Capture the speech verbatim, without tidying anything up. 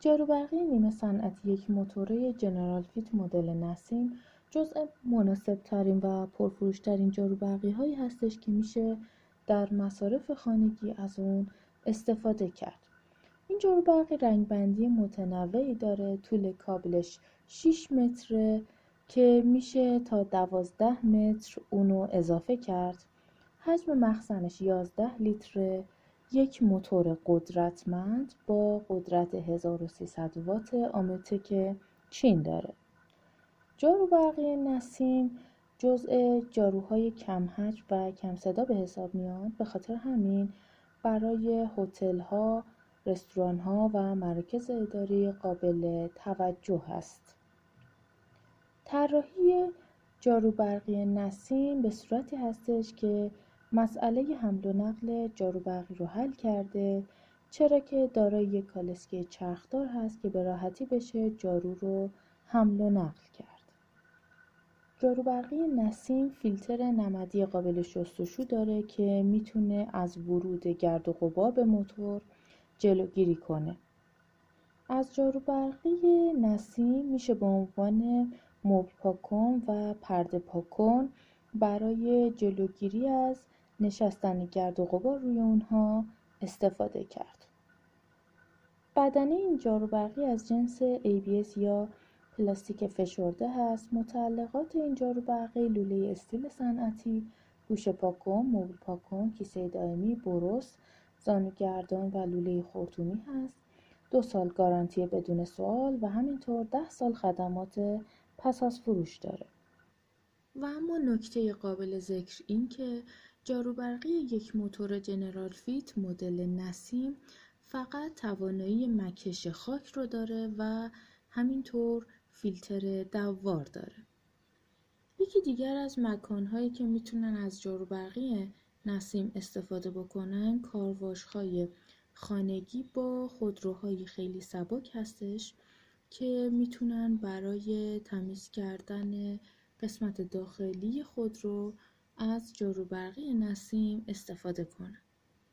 جاروبرقی نیمه صنعتی یک موتور جنرال فیت مدل نسیم جزء مناسب‌ترین و پرفروش‌ترین جاروبرقی‌هایی هستش که میشه در مصارف خانگی از اون استفاده کرد. این جاروبرقی رنگبندی متنوعی داره، طول کابلش شش متره که میشه تا دوازده متر اونو اضافه کرد. حجم مخزنش یازده لیتره، یک موتور قدرتمند با قدرت هزار و سیصد وات آمتک چین داره. جاروبرقی نسیم جزء جاروهای کم حجم و کم صدا به حساب میاد، به خاطر همین برای هتل‌ها، رستوران‌ها و مراکز اداری قابل توجه است. طراحی جاروبرقی نسیم به صورتی هستش که مسئله حمل و نقل جاروبرقی رو حل کرده، چرا که دارای یک کالسکه چرخدار هست که به راحتی بشه جارو رو حمل و نقل کرد. جاروبرقی نسیم فیلتر نمدی قابل شستشو داره که میتونه از ورود گرد و غبار به موتور جلوگیری کنه. از جاروبرقی نسیم میشه به عنوان مبل پاک‌کن و پرده پاک‌کن برای جلوگیری از نشستن گرد و غبار روی اونها استفاده کرد. بدنه این جاروبرقی از جنس ای بی اس یا پلاستیک فشرده هست. متعلقات این جاروبرقی لوله استیل صنعتی، گوشه پاک‌کن، مبل پاک‌کن، کیسه دائمی، بروس، زانوگردان و لوله خرطومی هست. دو سال گارانتی بدون سوال و همینطور ده سال خدمات پس از فروش داره. و اما نکته قابل ذکر این که جاروبرقی یک موتور جنرال فیت مدل نسیم فقط توانایی مکش خاک رو داره و همینطور فیلتر دوار داره. یکی دیگر از مکانهایی که میتونن از جاروبرقی نسیم استفاده بکنن کارواش‌های خانگی با خودروهای خیلی سبک هستش که میتونن برای تمیز کردن قسمت داخلی خودرو از جاروبرقی نسیم استفاده کنن.